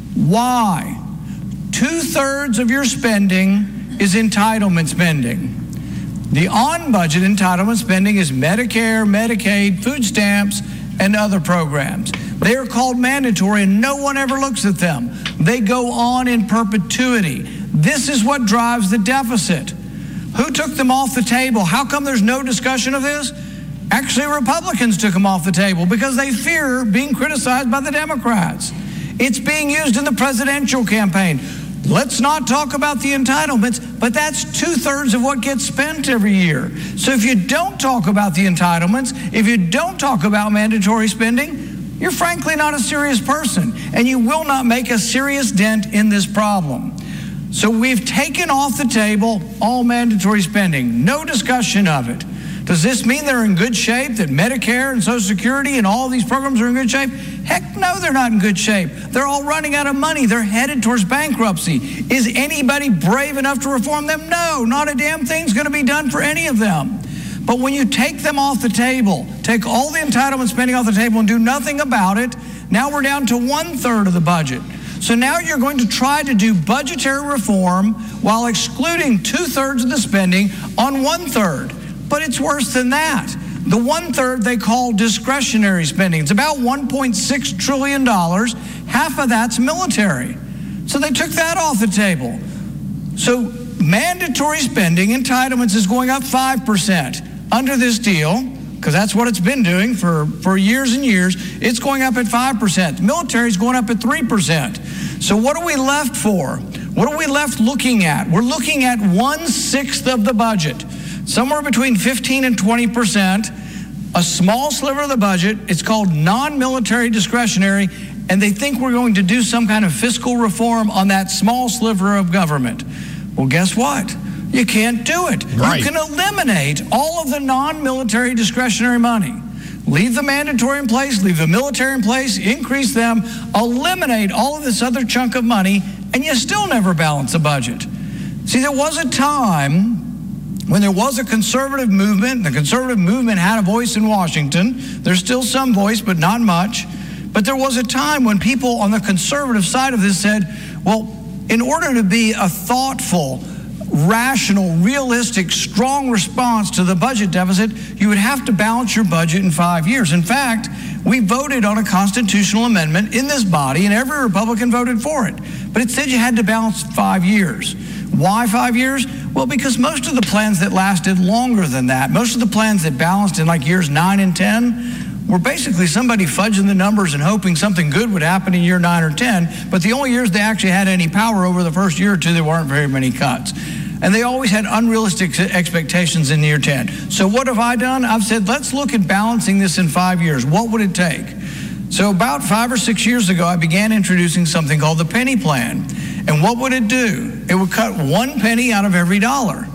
Why? Two-thirds of your spending is entitlement spending. The on-budget entitlement spending is Medicare, Medicaid, food stamps, and other programs. They are called mandatory, and no one ever looks at them. They go on in perpetuity. This is what drives the deficit. Who took them off the table? How come there's no discussion of this? Actually, Republicans took them off the table because they fear being criticized by the Democrats. It's being used in the presidential campaign. Let's not talk about the entitlements, but that's two-thirds of what gets spent every year. So if you don't talk about the entitlements, if you don't talk about mandatory spending, you're frankly not a serious person, and you will not make a serious dent in this problem. So we've taken off the table all mandatory spending. No discussion of it. Does this mean they're in good shape, that Medicare and Social Security and all these programs are in good shape? Heck no, they're not in good shape. They're all running out of money. They're headed towards bankruptcy. Is anybody brave enough to reform them? No, not a damn thing's going to be done for any of them. But when you take them off the table, take all the entitlement spending off the table and do nothing about it, now we're down to one-third of the budget. So now you're going to try to do budgetary reform while excluding two-thirds of the spending on one-third. But it's worse than that. The one-third they call discretionary spending. It's about one point six trillion dollars. Half of that's military. So they took that off the table. So mandatory spending, entitlements, is going up five percent. Under this deal, because that's what it's been doing for, for years and years, it's going up at five percent. The military is going up at three percent. So what are we left for? What are we left looking at? We're looking at one-sixth of the budget, somewhere between fifteen and twenty percent, a small sliver of the budget. It's called non-military discretionary, and they think we're going to do some kind of fiscal reform on that small sliver of government. Well, guess what? You can't do it. Right. You can eliminate all of the non-military discretionary money. Leave the mandatory in place, leave the military in place, increase them, eliminate all of this other chunk of money, and you still never balance a budget. See, there was a time when there was a conservative movement. The conservative movement had a voice in Washington. There's still some voice, but not much. But there was a time when people on the conservative side of this said, well, in order to be a thoughtful rational, realistic, strong response to the budget deficit, you would have to balance your budget in five years. In fact, we voted on a constitutional amendment in this body, and every Republican voted for it. But it said you had to balance five years. Why five years? Well, because most of the plans that lasted longer than that, most of the plans that balanced in like years nine and ten, were basically somebody fudging the numbers and hoping something good would happen in year nine or ten, but the only years they actually had any power over the first year or two, there weren't very many cuts. And they always had unrealistic expectations in year ten. So what have I done? I've said, let's look at balancing this in five years. What would it take? So about five or six years ago, I began introducing something called the penny plan. And what would it do? It would cut one penny out of every dollar.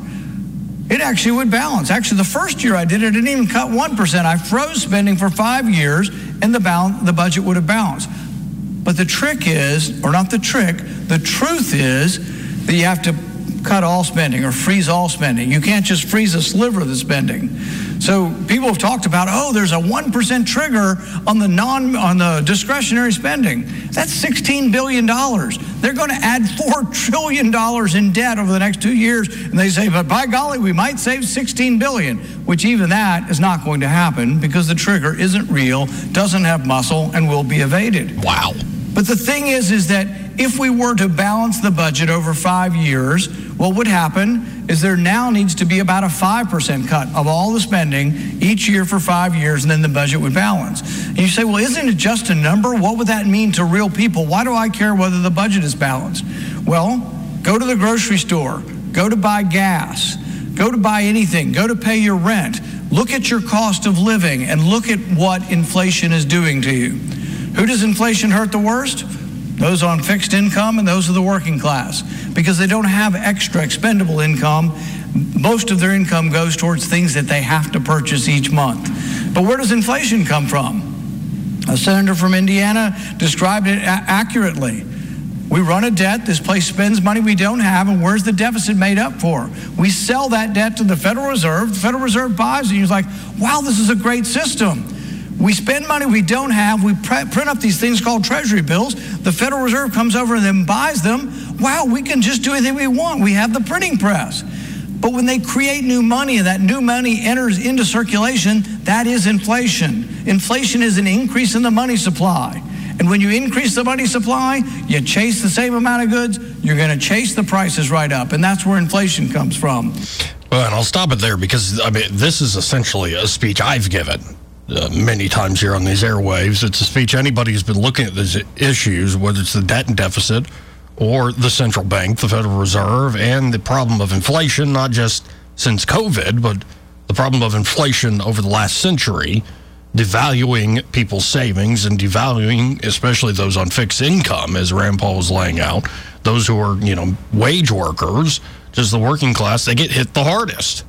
It actually would balance. Actually, the first year I did it, it didn't even cut one percent. I froze spending for five years, and the balance, the budget would have balanced. But the trick is, or not the trick, the truth is that you have to cut all spending or freeze all spending. You can't just freeze a sliver of the spending. So people have talked about, oh, there's a one percent trigger on the non on the discretionary spending. That's sixteen billion dollars. They're going to add four trillion dollars in debt over the next two years. And they say, but by golly, we might save sixteen billion dollars, which even that is not going to happen because the trigger isn't real, doesn't have muscle, and will be evaded. Wow. But the thing is, is that if we were to balance the budget over five years, what would happen is there now needs to be about a five percent cut of all the spending each year for five years, and then the budget would balance. And you say, well, isn't it just a number? What would that mean to real people? Why do I care whether the budget is balanced? Well, go to the grocery store, go to buy gas, go to buy anything, go to pay your rent. Look at your cost of living and look at what inflation is doing to you. Who does inflation hurt the worst? Those on fixed income and those of the working class, because they don't have extra expendable income. Most of their income goes towards things that they have to purchase each month. But where does inflation come from? A senator from Indiana described it a- accurately. We run a debt, this place spends money we don't have, and where's the deficit made up for? We sell that debt to the Federal Reserve, the Federal Reserve buys it, and he's like, wow, this is a great system. We spend money we don't have. We pre- print up these things called treasury bills. The Federal Reserve comes over and then buys them. Wow, we can just do anything we want. We have the printing press. But when they create new money and that new money enters into circulation, that is inflation. Inflation is an increase in the money supply. And when you increase the money supply, you chase the same amount of goods, you're going to chase the prices right up. And that's where inflation comes from. Well, and I'll stop it there because, I mean, this is essentially a speech I've given. Uh, many times here on these airwaves. It's a speech anybody who's been looking at these issues, whether it's the debt and deficit or the central bank, the Federal Reserve, and the problem of inflation, not just since COVID, but the problem of inflation over the last century, devaluing people's savings and devaluing especially those on fixed income, as Rand Paul was laying out. Those who are, you know, wage workers, just the working class, they get hit the hardest.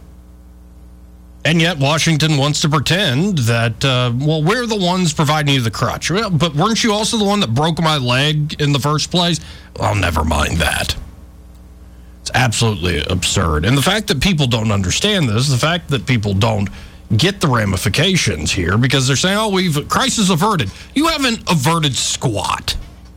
And yet Washington wants to pretend that, uh, well, we're the ones providing you the crutch. Well, but weren't you also the one that broke my leg in the first place? Well, never mind that. It's absolutely absurd. And the fact that people don't understand this, the fact that people don't get the ramifications here, because they're saying, oh, we've crisis averted. You haven't averted squat.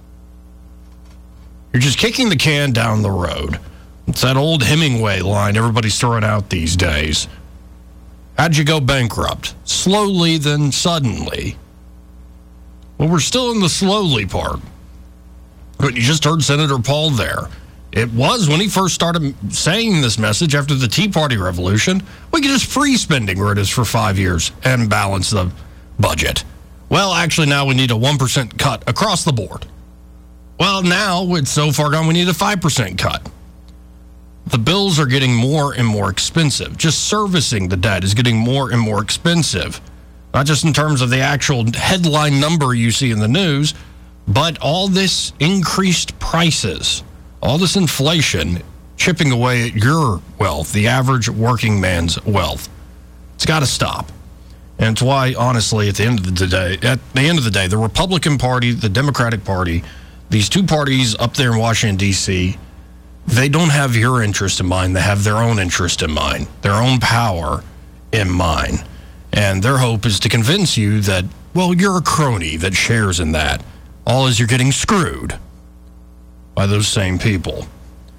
You're just kicking the can down the road. It's that old Hemingway line everybody's throwing out these days. How'd you go bankrupt? Slowly, then suddenly. Well, we're still in the slowly part. But you just heard Senator Paul there. It was when he first started saying this message after the Tea Party revolution, we could just freeze spending where it is for five years and balance the budget. Well, actually, now we need a one percent cut across the board. Well, now it's so far gone, we need a five percent cut. The bills are getting more and more expensive. Just servicing the debt is getting more and more expensive. Not just in terms of the actual headline number you see in the news, but all this increased prices, all this inflation chipping away at your wealth, the average working man's wealth. It's got to stop. And it's why, honestly, at the end of the day, at the end of the day, the Republican Party, the Democratic Party, these two parties up there in Washington, D C, they don't have your interest in mind. They have their own interest in mind, their own power in mind. And their hope is to convince you that, well, you're a crony that shares in that. All is you're getting screwed by those same people.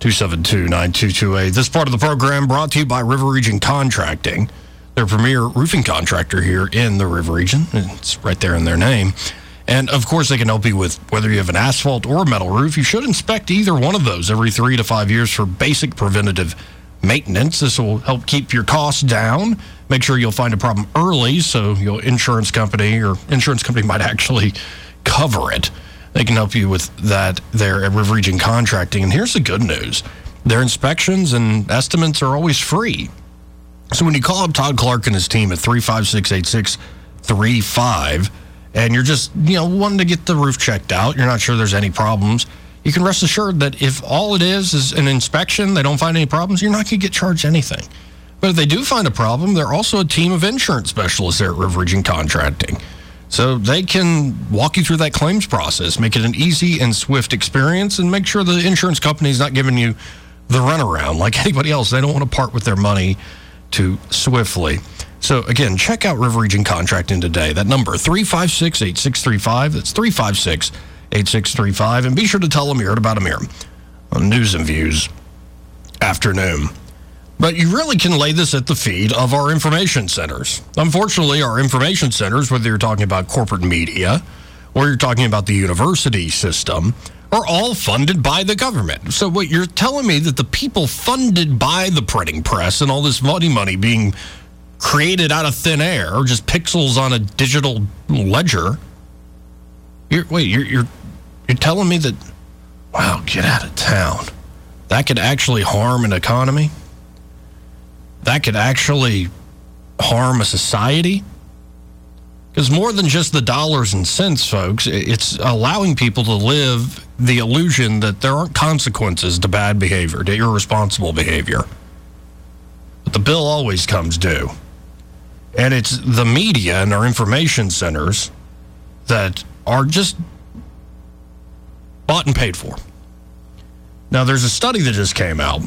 two seven two, nine two two eight. This part of the program brought to you by River Region Contracting, their premier roofing contractor here in the River Region. It's right there in their name. And, of course, they can help you with whether you have an asphalt or a metal roof. You should inspect either one of those every three to five years for basic preventative maintenance. This will help keep your costs down. Make sure you'll find a problem early so your insurance company or insurance company might actually cover it. They can help you with that there at River Region Contracting. And here's the good news. Their inspections and estimates are always free. So when you call up Todd Clark and his team at three five six, eight six three five, and you're just, you know, wanting to get the roof checked out, you're not sure there's any problems, you can rest assured that if all it is is an inspection, they don't find any problems, you're not going to get charged anything. But if they do find a problem, they're also a team of insurance specialists there at River Region Contracting. So they can walk you through that claims process, make it an easy and swift experience, and make sure the insurance company's not giving you the runaround like anybody else. They don't want to part with their money too swiftly. So, again, check out River Region Contracting today. That number, three five six, eight six three five. That's three five six, eight six three five. And be sure to tell them you heard about them here on News and Views Afternoon. But you really can lay this at the feet of our information centers. Unfortunately, our information centers, whether you're talking about corporate media or you're talking about the university system, are all funded by the government. So what you're telling me that the people funded by the printing press and all this money money being created out of thin air, or just pixels on a digital ledger. You're, wait, you're, you're you're telling me that, wow, get out of town. That could actually harm an economy? That could actually harm a society? Because more than just the dollars and cents, folks, it's allowing people to live the illusion that there aren't consequences to bad behavior, to irresponsible behavior. But the bill always comes due. And it's the media and our information centers that are just bought and paid for. Now, there's a study that just came out,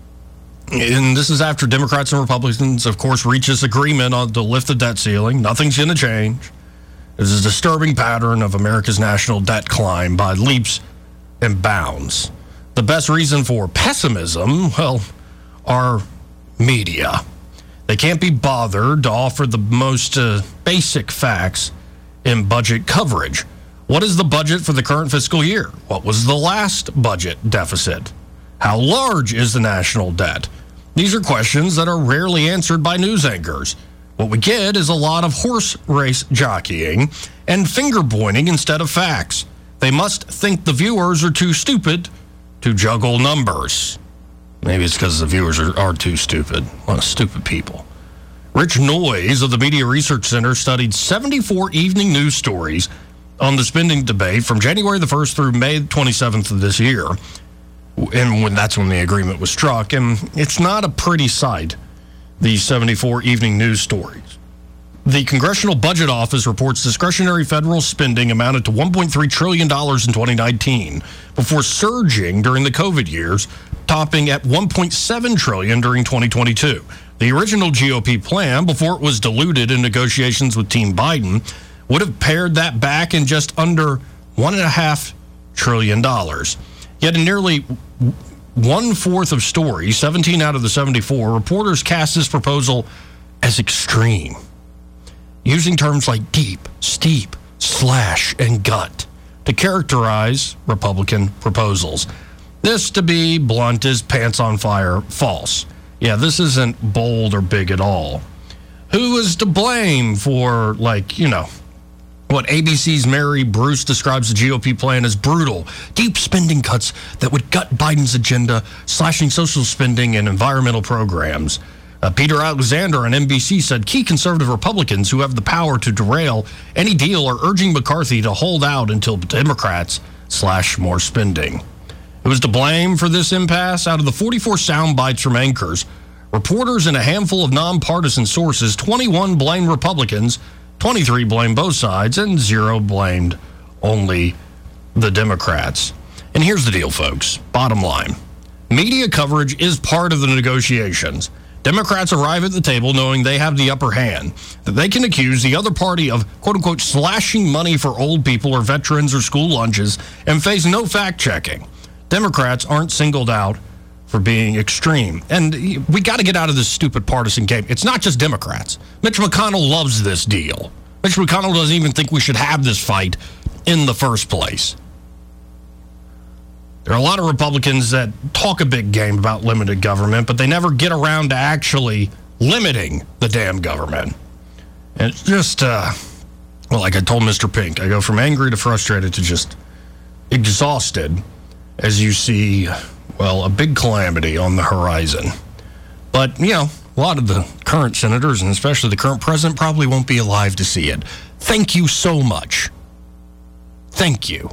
and this is after Democrats and Republicans, of course, reached this agreement on to lift the debt ceiling. Nothing's going to change. There's a disturbing pattern of America's national debt climb by leaps and bounds. The best reason for pessimism, well, are media. They can't be bothered to offer the most uh, basic facts in budget coverage. What is the budget for the current fiscal year? What was the last budget deficit? How large is the national debt? These are questions that are rarely answered by news anchors. What we get is a lot of horse race jockeying and finger pointing instead of facts. They must think the viewers are too stupid to juggle numbers. Maybe it's because the viewers are, are too stupid. A lot of stupid people. Rich Noyes of the Media Research Center studied seventy-four evening news stories on the spending debate from January the first through May twenty-seventh of this year. And when that's when the agreement was struck. And it's not a pretty sight, these seventy-four evening news stories. The Congressional Budget Office reports discretionary federal spending amounted to one point three trillion dollars in twenty nineteen, before surging during the COVID years, topping at one point seven trillion dollars during twenty twenty-two. The original G O P plan, before it was diluted in negotiations with Team Biden, would have pared that back in just under one point five trillion dollars. Yet in nearly one-fourth of stories, seventeen out of the seventy-four, reporters cast this proposal as extreme, using terms like deep, steep, slash, and gut to characterize Republican proposals. This, to be blunt, is pants on fire false. Yeah, this isn't bold or big at all. Who is to blame for, like, you know, what A B C's Mary Bruce describes the G O P plan as brutal, deep spending cuts that would gut Biden's agenda, slashing social spending and environmental programs. Uh, Peter Alexander on N B C said key conservative Republicans who have the power to derail any deal are urging McCarthy to hold out until Democrats slash more spending. Who is to blame for this impasse? Out of the forty-four sound bites from anchors, reporters, and a handful of nonpartisan sources, twenty-one blamed Republicans, twenty-three blamed both sides, and zero blamed only the Democrats. And here's the deal, folks. Bottom line. Media coverage is part of the negotiations. Democrats arrive at the table knowing they have the upper hand, that they can accuse the other party of, quote-unquote, slashing money for old people or veterans or school lunches and face no fact-checking. Democrats aren't singled out for being extreme. And we got to get out of this stupid partisan game. It's not just Democrats. Mitch McConnell loves this deal. Mitch McConnell doesn't even think we should have this fight in the first place. There are a lot of Republicans that talk a big game about limited government, but they never get around to actually limiting the damn government. And it's just, uh, well, like I told Mister Pink, I go from angry to frustrated to just exhausted as you see, well, a big calamity on the horizon. But, you know, a lot of the current senators, and especially the current president, probably won't be alive to see it. Thank you so much. Thank you.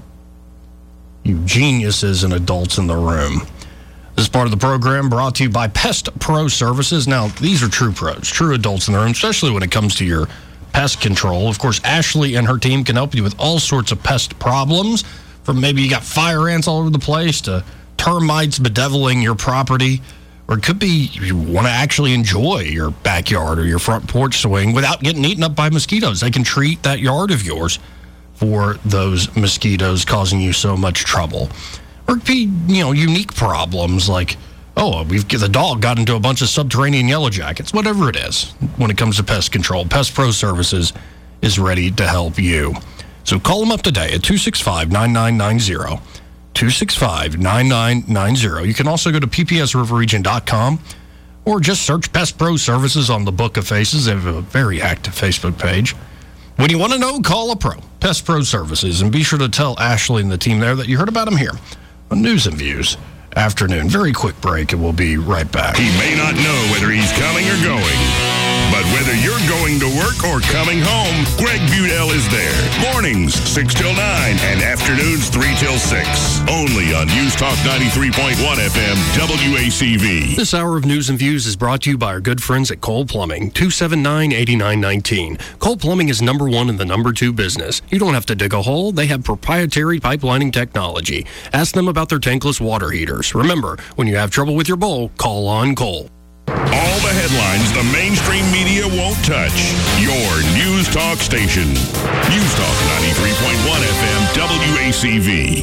You geniuses and adults in the room. This part of the program brought to you by Pest Pro Services. Now, these are true pros, true adults in the room, especially when it comes to your pest control. Of course, Ashley and her team can help you with all sorts of pest problems, from maybe you got fire ants all over the place to termites bedeviling your property, or it could be you want to actually enjoy your backyard or your front porch swing without getting eaten up by mosquitoes. They can treat that yard of yours for those mosquitoes causing you so much trouble. Or it could be, you know, unique problems like, oh, we've the dog got into a bunch of subterranean yellow jackets. Whatever it is, when it comes to pest control, Pest Pro Services is ready to help you. So call them up today at two six five, nine nine nine zero, two six five, nine nine nine zero. You can also go to p p s river region dot com or just search Pest Pro Services on the Book of Faces. They have a very active Facebook page. When you want to know, call a pro, Pest Pro Services, and be sure to tell Ashley and the team there that you heard about them here on News and Views Afternoon. Very quick break, and we'll be right back. He may not know whether he's coming or going, but whether you're going to work or coming home, Greg Budell is there. Mornings, six till nine, and afternoons, three till six. Only on News Talk ninety-three point one F M, W A C V. This hour of News and Views is brought to you by our good friends at Cole Plumbing, two seven nine, eight nine one nine. Cole Plumbing is number one in the number two business. You don't have to dig a hole. They have proprietary pipelining technology. Ask them about their tankless water heaters. Remember, when you have trouble with your bowl, call on Cole. All the headlines the mainstream media won't touch. Your News Talk station. News Talk ninety-three point one F M, W A C V.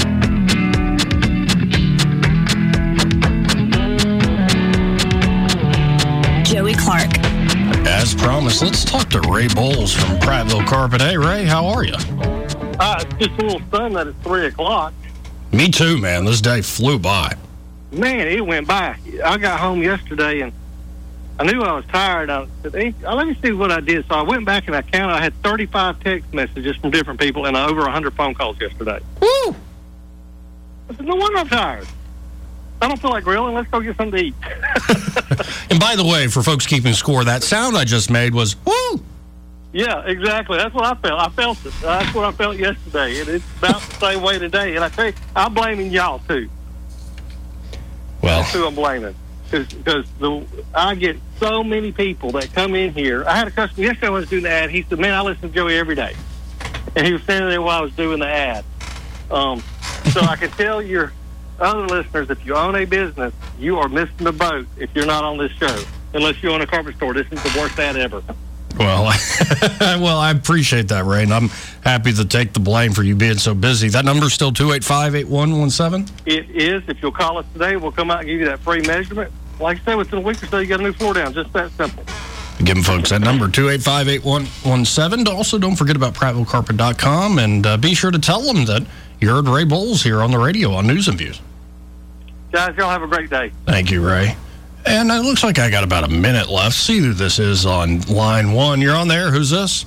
Joey Clark. As promised, let's talk to Ray Bowles from Prattville Carpet. Hey, Ray, how are you? Uh, it's just a little stunned that it's three o'clock. Me too, man. This day flew by. Man, it went by. I got home yesterday, and I knew I was tired. I said, hey, let me see what I did. So I went back and I counted. I had thirty-five text messages from different people and over one hundred phone calls yesterday. Woo! I said, no wonder I'm tired. I don't feel like grilling. Let's go get something to eat. And by the way, for folks keeping score, that sound I just made was, woo! Yeah, exactly. That's what I felt. I felt it. That's what I felt yesterday. And it's about the same way today. And I tell you, I'm blaming y'all, too. Well, that's who I'm blaming. Because the I get so many people that come in here. I had a customer yesterday when I was doing the ad. He said, man, I listen to Joey every day. And he was standing there while I was doing the ad. Um, so I can tell your other listeners, if you own a business, you are missing the boat if you're not on this show. Unless you own a carpet store. This is the worst ad ever. Well, well, I appreciate that, Ray, and I'm happy to take the blame for you being so busy. That number's still two eight five, eight one one seven? It is. If you'll call us today, we'll come out and give you that free measurement. Like I said, within a week or so, you got a new floor down. Just that simple. Give them folks that number, two eight five, eight one one seven. Also, don't forget about Prattville Carpet dot com, and uh, be sure to tell them that you heard Ray Bowles here on the radio on News and Views. Guys, y'all have a great day. Thank you, Ray. And it looks like I got about a minute left. See who this is on line one. You're on there. Who's this?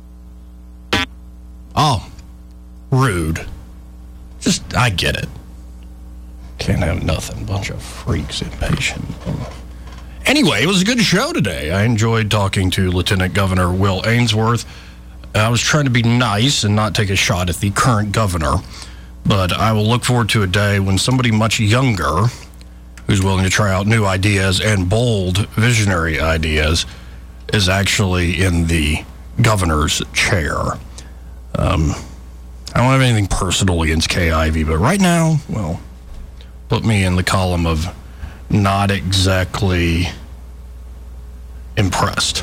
Oh, rude. Just, I get it. Can't have nothing. Bunch of freaks, impatient. Anyway, it was a good show today. I enjoyed talking to Lieutenant Governor Will Ainsworth. I was trying to be nice and not take a shot at the current governor, but I will look forward to a day when somebody much younger who's willing to try out new ideas and bold, visionary ideas, is actually in the governor's chair. Um, I don't have anything personal against Kay Ivey, but right now, well, put me in the column of not exactly impressed.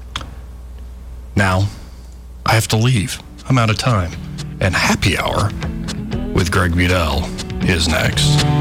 Now, I have to leave. I'm out of time. And Happy Hour with Greg Budell is next.